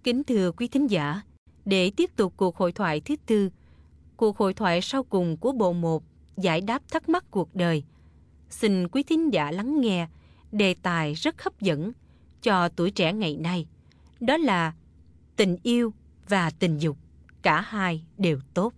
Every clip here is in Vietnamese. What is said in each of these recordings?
Kính thưa quý thính giả, để tiếp tục cuộc hội thoại thứ tư, cuộc hội thoại sau cùng của bộ 1 giải đáp thắc mắc cuộc đời, xin quý thính giả lắng nghe đề tài rất hấp dẫn cho tuổi trẻ ngày nay. Đó là tình yêu và tình dục, cả hai đều tốt.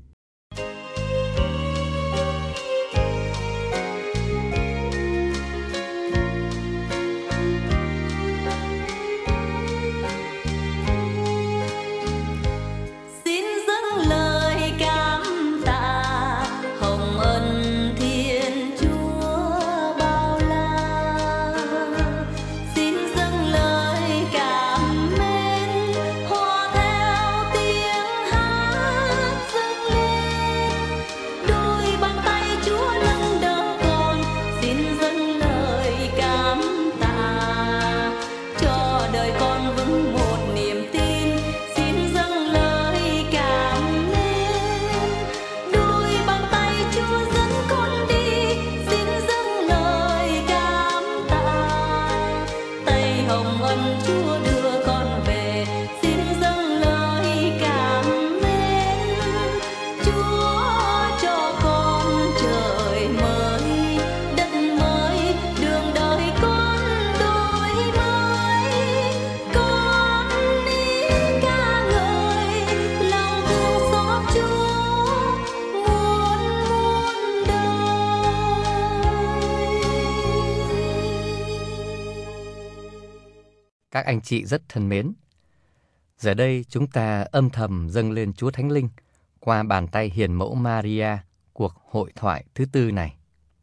Các anh chị rất thân mến, giờ đây chúng ta âm thầm dâng lên Chúa Thánh Linh qua bàn tay hiền mẫu Maria cuộc hội thoại thứ tư này.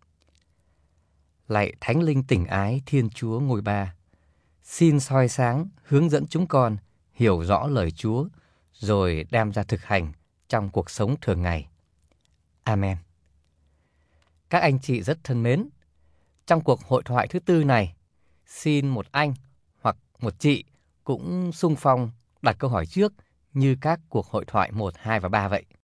Lạy Thánh Linh tình ái Thiên Chúa ngôi Ba, xin soi sáng hướng dẫn chúng con hiểu rõ lời Chúa rồi đem ra thực hành trong cuộc sống thường ngày. Amen. Các anh chị rất thân mến, trong cuộc hội thoại thứ tư này, xin một anh hoặc một chị cũng xung phong đặt câu hỏi trước như các cuộc hội thoại 1, 2 và 3 vậy.